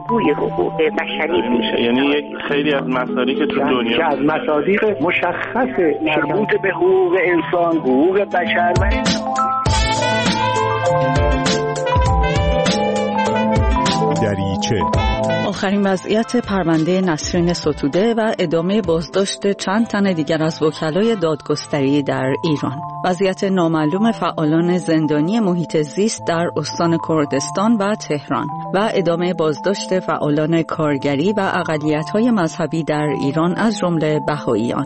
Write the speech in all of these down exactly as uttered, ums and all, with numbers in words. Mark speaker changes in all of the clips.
Speaker 1: بازگوی حقوق بشری
Speaker 2: میشه. یعنی یک خیلی از مصادیق که تو دنیا
Speaker 3: که از مصادیق مشخص مربوط به حقوق انسان، حقوق بشر و
Speaker 4: دریچه.
Speaker 5: آخرین وضعیت پرونده نسرین ستوده و ادامه بازداشت چند تن دیگر از وکلای دادگستری در ایران. وضعیت نامعلوم فعالان زندانی محیط زیست در استان کردستان و تهران و ادامه بازداشت فعالان کارگری و اقلیت‌های مذهبی در ایران از جمله بهائیان.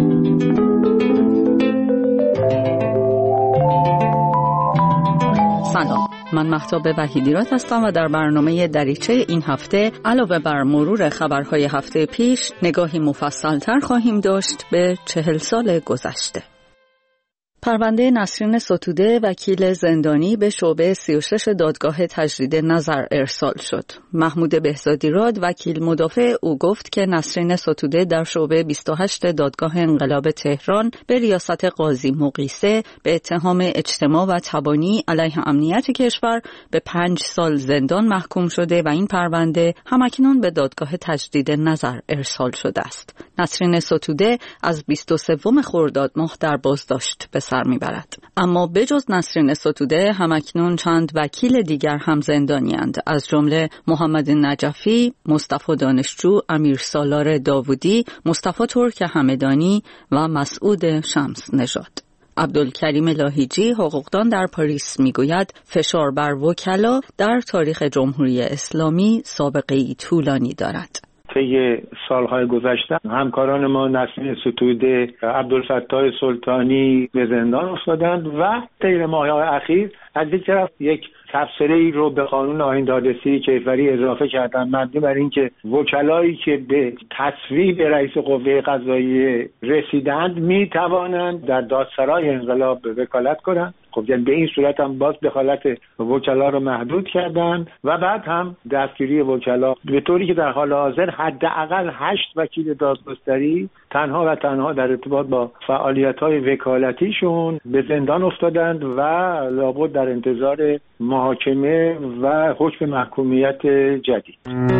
Speaker 5: سلام، من مهتاب وحیدیراد هستم و در برنامه دریچه این هفته علاوه بر مرور خبرهای هفته پیش نگاهی مفصل‌تر خواهیم داشت به چهل سال گذشته. پرونده نسرین ستوده وکیل زندانی به شعبه سی و شش دادگاه تجدید نظر ارسال شد. محمود بهزادیراد وکیل مدافع او گفت که نسرین ستوده در شعبه بیست و هشت دادگاه انقلاب تهران به ریاست قاضی مقیسه به اتهام اجتماع و تبانی علیه امنیت کشور به پنج سال زندان محکوم شده و این پرونده همکنون به دادگاه تجدید نظر ارسال شده است. نسرین ستوده از بیست و سوم خرداد ماه در بازداشت به سر میبرد. اما بجز نسرین ستوده همکنون چند وکیل دیگر هم زندانی‌اند، از جمله محمد نجفی، مصطفی دانشجو، امیر سالار داوودی، مصطفی ترک همدانی و مسعود شمس نژاد. عبدالکریم لاهیجی حقوقدان در پاریس میگوید فشار بر وکلا در تاریخ جمهوری اسلامی سابقه‌ای طولانی دارد.
Speaker 3: طی سالهای گذشته همکاران ما نسرین ستوده، عبدالفتاح سلطانی به زندان افتادند و طی ماه‌های اخیر از یک طرف یک تفسیری رو به قانون آیین دادرسی کیفری اضافه کردن مبنی بر اینکه وکلایی که به تصویب رئیس قوه قضاییه رسیدند می توانند در دادسرای انقلاب وکالت کنند. خب یعنی به این صورت هم باز دخالت وکلا رو محدود کردن و بعد هم دستگیری وکلا به طوری که در حال حاضر حداقل هشت وکیل دادگستری تنها و تنها در ارتباط با فعالیت‌های وکالتیشون به زندان افتادند و لابد در انتظار محاکمه و حکم محکومیت جدید.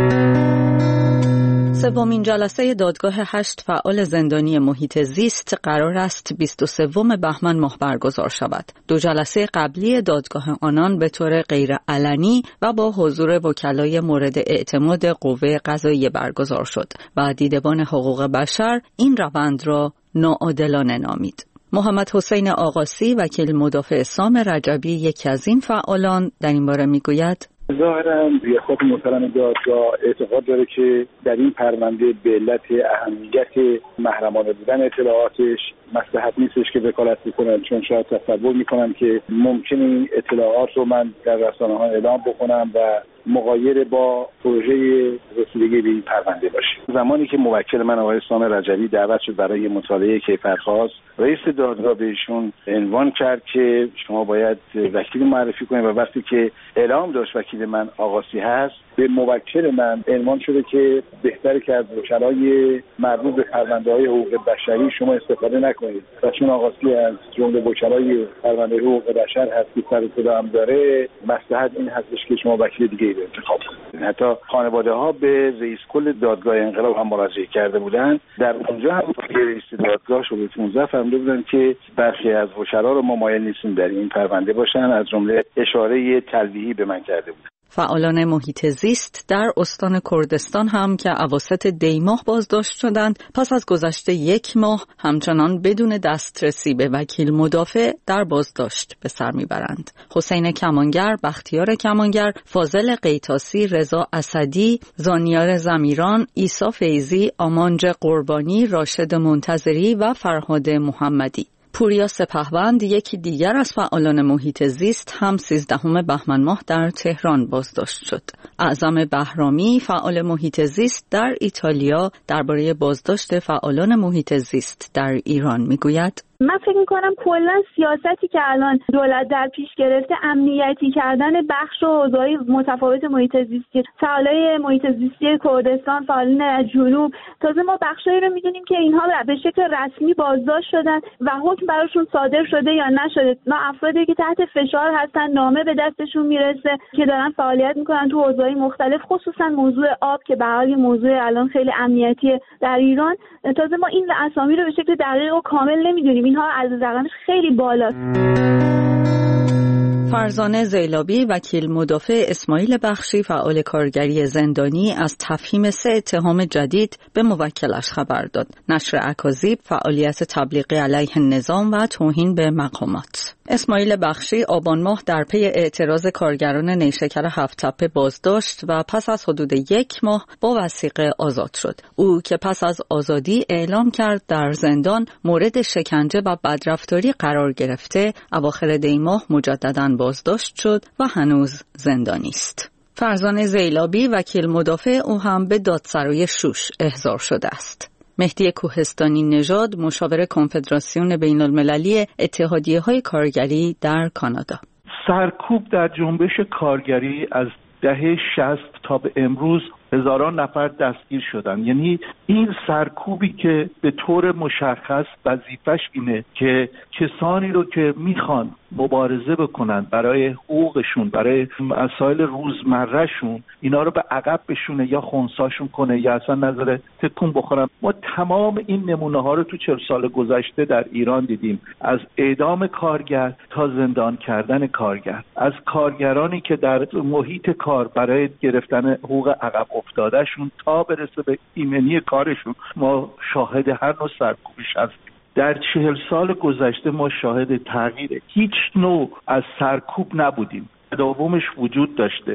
Speaker 5: سومین جلسه دادگاه هشت فعال زندانی محیط زیست قرار است بیست و سوم بهمن ماه برگزار شود. دو جلسه قبلی دادگاه آنان به طور غیر علنی و با حضور وکلای مورد اعتماد قوه قضاییه برگزار شد و دیدبان حقوق بشر این روند را ناعادلانه نامید. محمد حسین آقاسی وکیل مدافع سام رجبی یکی از این فعالان در این باره میگوید
Speaker 6: ظاهراً ریاست محترم دادگاه اعتقاد داره که در این پرونده به علت اهمیت محرمانه بودن اطلاعاتش مصلحت نیستش که وکالت بکنن، چون شاید تصور میکنم که ممکنه این اطلاعات رو من در رسانه‌ها اعلام بکنم و مغایر با پروژه رسیدگی به این پرونده باشه. زمانی که موکل من آقای سام رجبی دعوت شد برای مطالعه کیفرخواست، رئیس دادگاه بهشون عنوان کرد که شما باید وکیل معرفی کنید و وقتی که اعلام داشت وکیل من آقاسی هست، به موکل من عنوان شده که بهتره که از وکلای مربوط به پرونده‌های حقوق بشری شما استفاده نکنید و چون آقاسی از جمله وکلای پرونده حقوق بشر هست که سر صدا هم داره، مصلحت این هستش که شما وکیل دیگه ای رو انتخاب کنید. حتی خانواده ها به رئیس کل دادگاه انقلاب هم مراجعه کرده بودند. در اونجا هم رئیس دادگاه شده پانزده فرموده بودند که برخی از وکلا رو ما مایل نیستیم در این پرونده باشن، از جمله اشاره تلویحی به من کرده بود.
Speaker 5: فعالان محیط زیست در استان کردستان هم که اواسط دی ماه بازداشت شدند، پس از گذشت یک ماه همچنان بدون دسترسی به وکیل مدافع در بازداشت به سر میبرند. حسین کمانگر، بختیار کمانگر، فاضل قیتاسی، رضا اسدی، زانیار زمیران، عیسی فیضی، آمانج قربانی، راشد منتظری و فرهاد محمدی. پوریا سپهوند یکی دیگر از فعالان محیط زیست هم سیزدهم بهمن ماه در تهران بازداشت شد. اعظم بهرامی فعال محیط زیست در ایتالیا درباره بازداشت فعالان محیط زیست در ایران میگوید
Speaker 1: من فکر میکنم کلا سیاستی که الان دولت در پیش گرفته، امنیتی کردن بخش و حوزه‌های متفاوت محیط زیستی، فعالای محیط زیستی کردستان، فعالین از جنوب، تازه ما بخشایی رو میدونیم که اینها به شکل رسمی بازداشت شدن و حکم براشون صادر شده یا نشده. ما افرادی که تحت فشار هستن، نامه به دستشون میرسه که دارن فعالیت میکنن تو حوزه‌های مختلف، خصوصا موضوع آب که به حال موضوع الان خیلی امنیتی در ایران. تازه ما این اسامی رو به شکل دقیق و کامل نمیدونیم، اینها از رقمش خیلی بالاست.
Speaker 5: فرزانه زیلابی، وکیل مدافع اسماعیل بخشی فعال کارگری زندانی، از تفهیم سه اتهام جدید به موکلش خبر داد: نشر اکاذیب، فعالیت تبلیغی علیه نظام و توهین به مقامات. اسماعیل بخشی آبان ماه در پی اعتراض کارگران نیشکر هفت تپه بازداشت و پس از حدود یک ماه با وثیقه آزاد شد. او که پس از آزادی اعلام کرد در زندان مورد شکنجه و بدرفتاری قرار گرفته، اواخر دی ماه مجدداً بازداشت شد و هنوز زندانی است. فرزانه زیلابی، وکیل مدافع او، هم به دادسرای شوش احضار شده است. مهدی کوهستانی نژاد، مشاور کنفدراسیون بین المللی اتحادیه‌های کارگری در کانادا:
Speaker 7: سرکوب در جنبش کارگری از دهه شصت تا به امروز هزاران نفر دستگیر شدن. یعنی این سرکوبی که به طور مشخص وظیفش اینه که کسانی رو که میخوان مبارزه بکنن برای حقوقشون، برای مسائل روزمرهشون، اینا رو به عقب بشونه یا خنثیشون کنه یا اصلا نظر تکون بخورن. ما تمام این نمونه ها رو تو چهل سال گذشته در ایران دیدیم، از اعدام کارگر تا زندان کردن کارگر، از کارگرانی که در محیط کار برای گرفتن حقوق عقب افتادهشون تا برسه به ایمنی کارشون. ما شاهد هر نوع سرکوبش هستیم. در چهل سال گذشته ما شاهد تغییر هیچ نوع از سرکوب نبودیم، تداومش وجود داشته.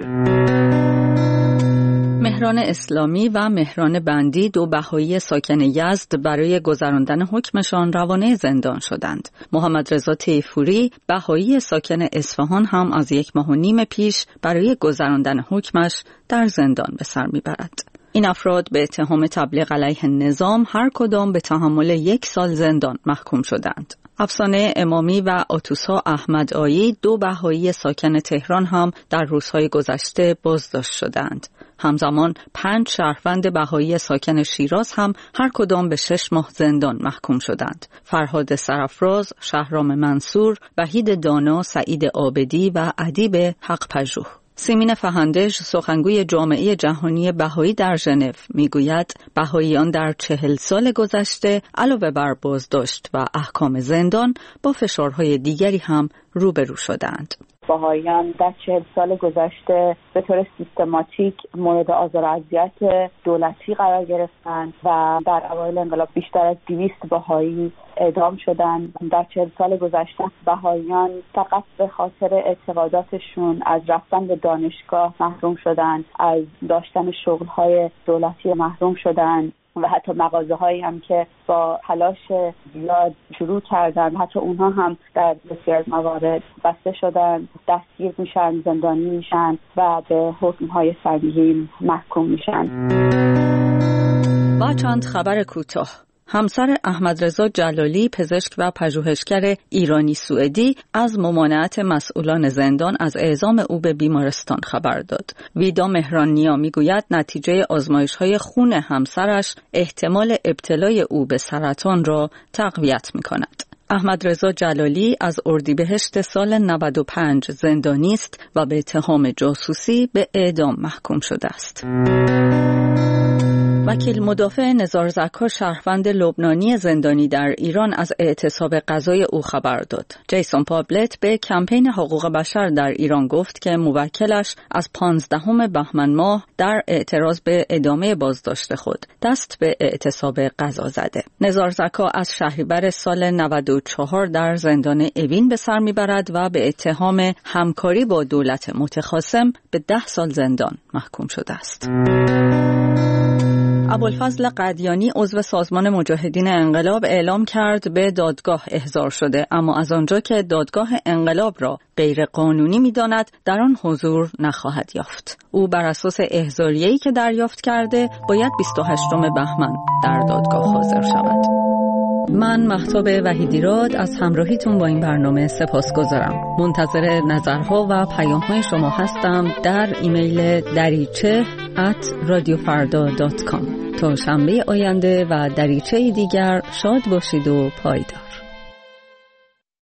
Speaker 5: مهران اسلامی و مهران بندی، دو بهایی ساکن یزد، برای گذراندن حکمشان روانه زندان شدند. محمد رضا تیفوری، بهایی ساکن اصفهان، هم از یک ماه و نیم پیش برای گذراندن حکمش در زندان به سر میبرد. این افراد به اتهام تبلیغ علیه نظام هر کدام به تحمل یک سال زندان محکوم شدند. افسانه امامی و آتوسا احمد آیی، دو بهایی ساکن تهران، هم در روزهای گذشته بازداشت شدند. همزمان پنج شهروند بهایی ساکن شیراز هم هر کدام به شش ماه زندان محکوم شدند. فرهاد سرافراز، شهرام منصور، وحید دانا، سعید عابدی و ادیب حق پژوه. سیمین فهندش، سخنگوی جامعه جهانی بهایی در ژنو، میگوید بهاییان در چهل سال گذشته علاوه بر بازداشت و احکام زندان با فشارهای دیگری هم روبرو شدند.
Speaker 8: بهاییان در چهل سال گذشته به طور سیستماتیک مورد آزار و اذیت دولتی قرار گرفتند و در اوایل انقلاب بیشتر از دویست بهایی اعدام شدند. در چهل سال گذشته بهاییان فقط به خاطر اعتقاداتشون از رفتن به دانشگاه محروم شدند، از داشتن شغل‌های دولتی محروم شدند و حتی مغازه هایی هم که با تلاش زیاد شروع کردن، حتی اونها هم در بسیار از موارد بسته شدن، دستگیر میشن، زندانی میشن و به حکم های سنگین محکوم میشن.
Speaker 5: با چند خبر کوتاه: همسر احمد رضا جلالی، پزشک و پژوهشگر ایرانی سوئدی، از ممانعت مسئولان زندان از اعزام او به بیمارستان خبر داد. ویدا مهرانیا میگوید نتیجه آزمایش‌های خون همسرش احتمال ابتلای او به سرطان را تقویت می‌کند. احمد رضا جلالی از اردیبهشت سال نود و پنج زندانی است و به اتهام جاسوسی به اعدام محکوم شده است. وکیل مدافع نزار زکا، شهروند لبنانی زندانی در ایران، از اعتصاب غذای او خبر داد. جیسون پابلت به کمپین حقوق بشر در ایران گفت که موکلش از پانزدهم بهمن ماه در اعتراض به ادامه بازداشت خود دست به اعتصاب غذا زده. نزار زکا از شهریور سال نود و چهار در زندان اوین به سر میبرد و به اتهام همکاری با دولت متخاصم به ده سال زندان محکوم شده است. ابوالفضل قدیانی، عضو سازمان مجاهدین انقلاب، اعلام کرد به دادگاه احضار شده، اما از آنجا که دادگاه انقلاب را غیر قانونی می‌داند در آن حضور نخواهد یافت. او بر اساس احضاریه‌ای که دریافت کرده باید بیست و هشتم بهمن در دادگاه حاضر شود. من مهتاب وحیدیراد از همراهیتون با این برنامه سپاسگزارم. منتظر نظرها و پیام‌های شما هستم در ایمیل دریچه ات رادیو فردا دات کام. تا شنبه آینده و دریچه دیگر شاد باشید و پایدار.